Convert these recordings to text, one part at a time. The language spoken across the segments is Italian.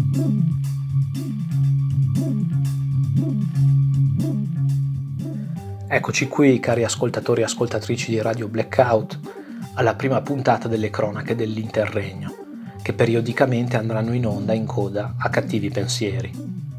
Eccoci qui, cari ascoltatori e ascoltatrici di Radio Blackout, alla prima puntata delle cronache dell'Interregno, che periodicamente andranno in onda in coda a Cattivi Pensieri.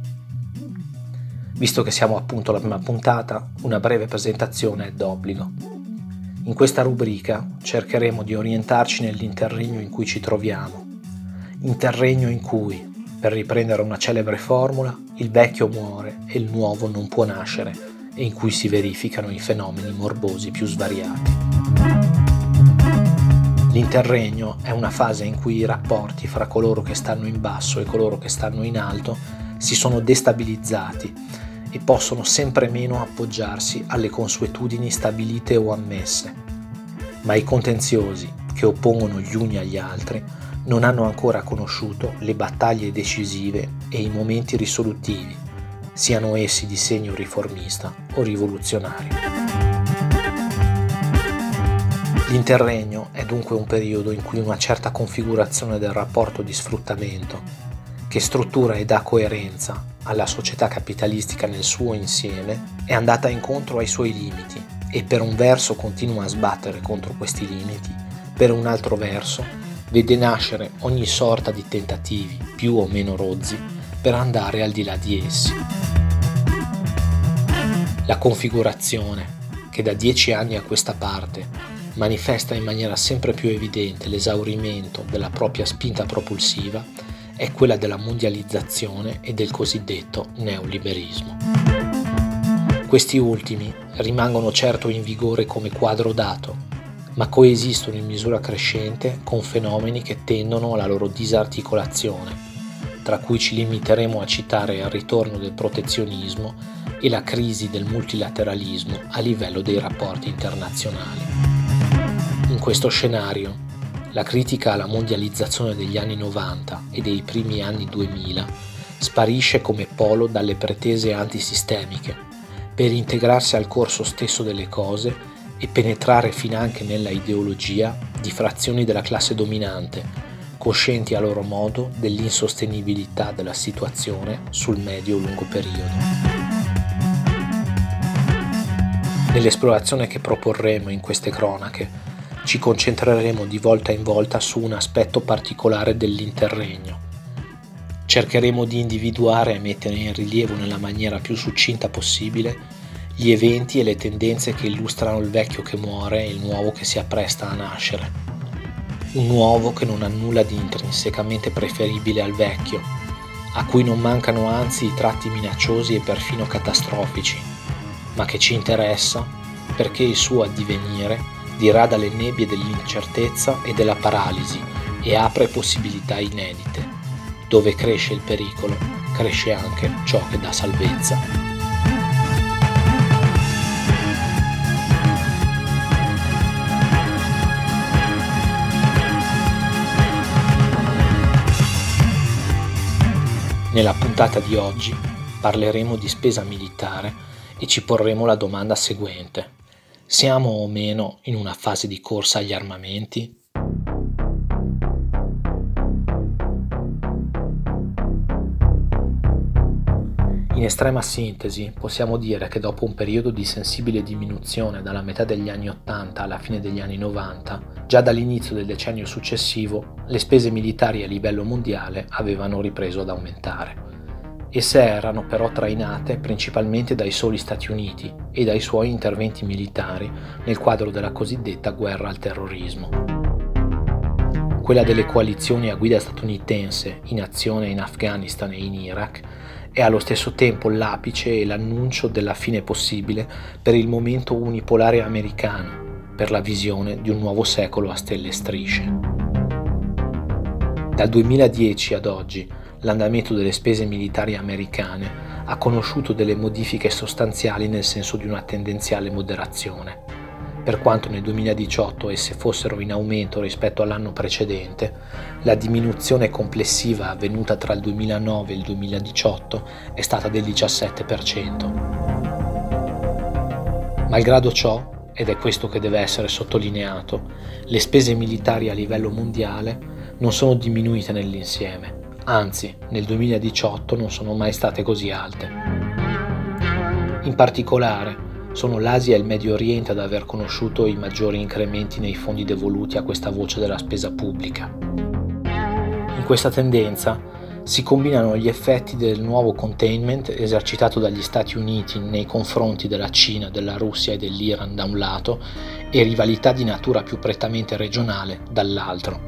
Visto che siamo appunto alla prima puntata, una breve presentazione è d'obbligo. In questa rubrica cercheremo di orientarci nell'Interregno in cui ci troviamo, Interregno in cui, per riprendere una celebre formula, il vecchio muore e il nuovo non può nascere, e in cui si verificano i fenomeni morbosi più svariati. L'interregno è una fase in cui i rapporti fra coloro che stanno in basso e coloro che stanno in alto si sono destabilizzati e possono sempre meno appoggiarsi alle consuetudini stabilite o ammesse, ma i contenziosi che oppongono gli uni agli altri non hanno ancora conosciuto le battaglie decisive e i momenti risolutivi, siano essi di segno riformista o rivoluzionario. L'interregno è dunque un periodo in cui una certa configurazione del rapporto di sfruttamento, che struttura e dà coerenza alla società capitalistica nel suo insieme, è andata incontro ai suoi limiti e per un verso continua a sbattere contro questi limiti, per un altro verso vede nascere ogni sorta di tentativi, più o meno rozzi, per andare al di là di essi. La configurazione, che da 10 anni a questa parte manifesta in maniera sempre più evidente l'esaurimento della propria spinta propulsiva, è quella della mondializzazione e del cosiddetto neoliberismo. Questi ultimi rimangono certo in vigore come quadro dato, ma coesistono in misura crescente con fenomeni che tendono alla loro disarticolazione, tra cui ci limiteremo a citare il ritorno del protezionismo e la crisi del multilateralismo a livello dei rapporti internazionali. In questo scenario, la critica alla mondializzazione degli anni 90 e dei primi anni 2000 sparisce come polo dalle pretese antisistemiche, per integrarsi al corso stesso delle cose e penetrare finanche nella ideologia di frazioni della classe dominante, coscienti a loro modo dell'insostenibilità della situazione sul medio-lungo periodo. Nell'esplorazione che proporremo in queste cronache ci concentreremo di volta in volta su un aspetto particolare dell'interregno. Cercheremo di individuare e mettere in rilievo nella maniera più succinta possibile gli eventi e le tendenze che illustrano il vecchio che muore e il nuovo che si appresta a nascere. Un nuovo che non ha nulla di intrinsecamente preferibile al vecchio, a cui non mancano anzi i tratti minacciosi e perfino catastrofici, ma che ci interessa perché il suo addivenire dirada le nebbie dell'incertezza e della paralisi e apre possibilità inedite. Dove cresce il pericolo, cresce anche ciò che dà salvezza. Nella puntata di oggi parleremo di spesa militare e ci porremo la domanda seguente: siamo o meno in una fase di corsa agli armamenti? In estrema sintesi, possiamo dire che dopo un periodo di sensibile diminuzione dalla metà degli anni 80 alla fine degli anni 90, già dall'inizio del decennio successivo, le spese militari a livello mondiale avevano ripreso ad aumentare. Esse erano però trainate principalmente dai soli Stati Uniti e dai suoi interventi militari nel quadro della cosiddetta guerra al terrorismo. Quella delle coalizioni a guida statunitense in azione in Afghanistan e in Iraq è allo stesso tempo l'apice e l'annuncio della fine possibile per il momento unipolare americano, per la visione di un nuovo secolo a stelle e strisce. Dal 2010 ad oggi l'andamento delle spese militari americane ha conosciuto delle modifiche sostanziali nel senso di una tendenziale moderazione. Per quanto nel 2018 esse fossero in aumento rispetto all'anno precedente, la diminuzione complessiva avvenuta tra il 2009 e il 2018 è stata del 17%. Malgrado ciò, ed è questo che deve essere sottolineato, le spese militari a livello mondiale non sono diminuite nell'insieme, anzi nel 2018 non sono mai state così alte. In particolare sono l'Asia e il Medio Oriente ad aver conosciuto i maggiori incrementi nei fondi devoluti a questa voce della spesa pubblica. In questa tendenza si combinano gli effetti del nuovo containment esercitato dagli Stati Uniti nei confronti della Cina, della Russia e dell'Iran da un lato e rivalità di natura più prettamente regionale dall'altro.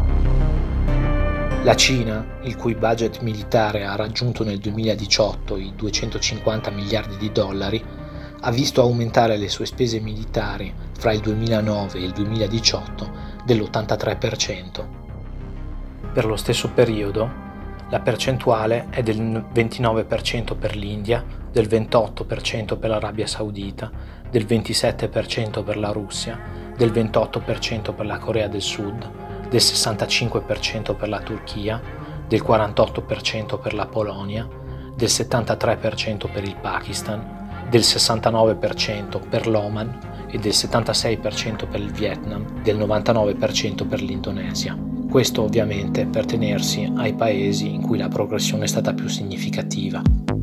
La Cina, il cui budget militare ha raggiunto nel 2018 i 250 miliardi di dollari, ha visto aumentare le sue spese militari fra il 2009 e il 2018 dell'83%. Per lo stesso periodo, la percentuale è del 29% per l'India, del 28% per l'Arabia Saudita, del 27% per la Russia, del 28% per la Corea del Sud, del 65% per la Turchia, del 48% per la Polonia, del 73% per il Pakistan, del 69% per l'Oman e del 76% per il Vietnam, del 99% per l'Indonesia. Questo ovviamente per tenersi ai paesi in cui la progressione è stata più significativa.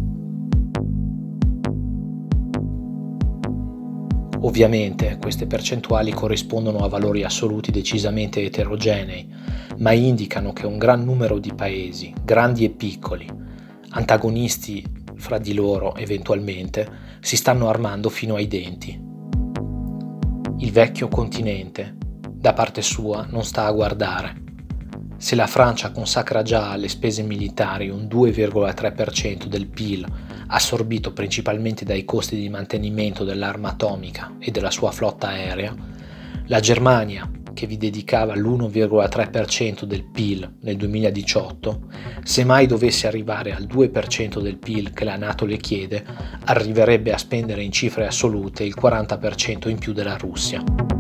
Ovviamente queste percentuali corrispondono a valori assoluti decisamente eterogenei, ma indicano che un gran numero di paesi, grandi e piccoli, antagonisti fra di loro eventualmente, si stanno armando fino ai denti. Il vecchio continente, da parte sua, non sta a guardare. Se la Francia consacra già alle spese militari un 2,3% del PIL, assorbito principalmente dai costi di mantenimento dell'arma atomica e della sua flotta aerea, la Germania, che vi dedicava l'1,3% del PIL nel 2018, se mai dovesse arrivare al 2% del PIL che la NATO le chiede, arriverebbe a spendere in cifre assolute il 40% in più della Russia.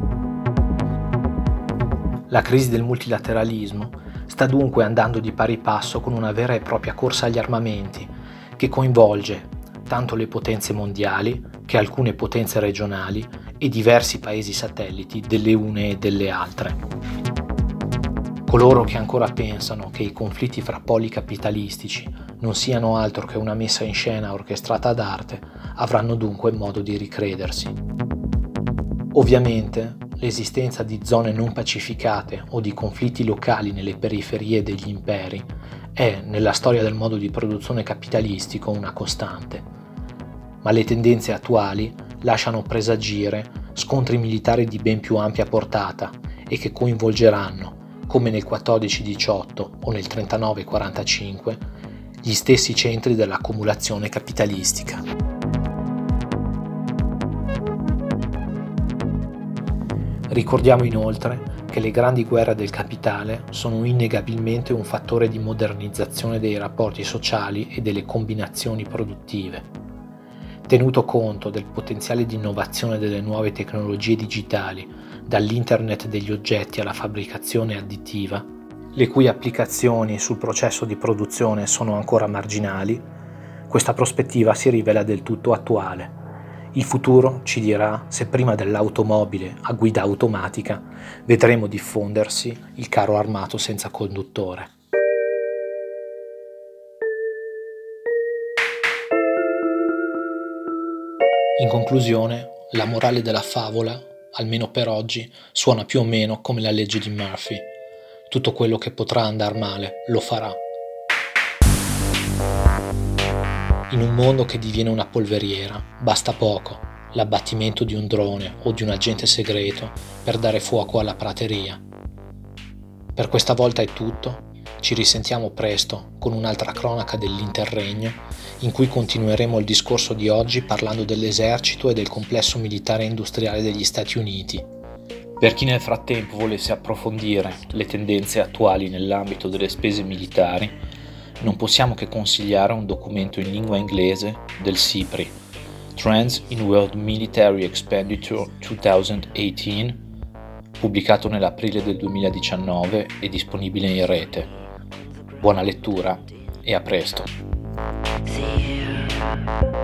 La crisi del multilateralismo sta dunque andando di pari passo con una vera e propria corsa agli armamenti, che coinvolge tanto le potenze mondiali che alcune potenze regionali e diversi paesi satelliti delle une e delle altre. Coloro che ancora pensano che i conflitti fra poli capitalistici non siano altro che una messa in scena orchestrata ad arte avranno dunque modo di ricredersi. Ovviamente, l'esistenza di zone non pacificate o di conflitti locali nelle periferie degli imperi è, nella storia del modo di produzione capitalistico, una costante. Ma le tendenze attuali lasciano presagire scontri militari di ben più ampia portata e che coinvolgeranno, come nel 14-18 o nel 39-45, gli stessi centri dell'accumulazione capitalistica. Ricordiamo inoltre che le grandi guerre del capitale sono innegabilmente un fattore di modernizzazione dei rapporti sociali e delle combinazioni produttive. Tenuto conto del potenziale di innovazione delle nuove tecnologie digitali, dall'internet degli oggetti alla fabbricazione additiva, le cui applicazioni sul processo di produzione sono ancora marginali, questa prospettiva si rivela del tutto attuale. Il futuro ci dirà se prima dell'automobile a guida automatica vedremo diffondersi il carro armato senza conduttore. In conclusione, la morale della favola, almeno per oggi, suona più o meno come la legge di Murphy. Tutto quello che potrà andar male lo farà. In un mondo che diviene una polveriera, basta poco, l'abbattimento di un drone o di un agente segreto per dare fuoco alla prateria. Per questa volta è tutto, ci risentiamo presto con un'altra cronaca dell'Interregno in cui continueremo il discorso di oggi parlando dell'esercito e del complesso militare e industriale degli Stati Uniti. Per chi nel frattempo volesse approfondire le tendenze attuali nell'ambito delle spese militari, non possiamo che consigliare un documento in lingua inglese del SIPRI, Trends in World Military Expenditure 2018, pubblicato nell'aprile del 2019 e disponibile in rete. Buona lettura e a presto!